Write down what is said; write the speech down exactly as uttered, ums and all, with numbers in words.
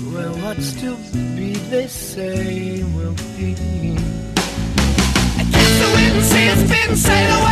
Well, what's to be, they say, will be. I guess the wind sails been sail away.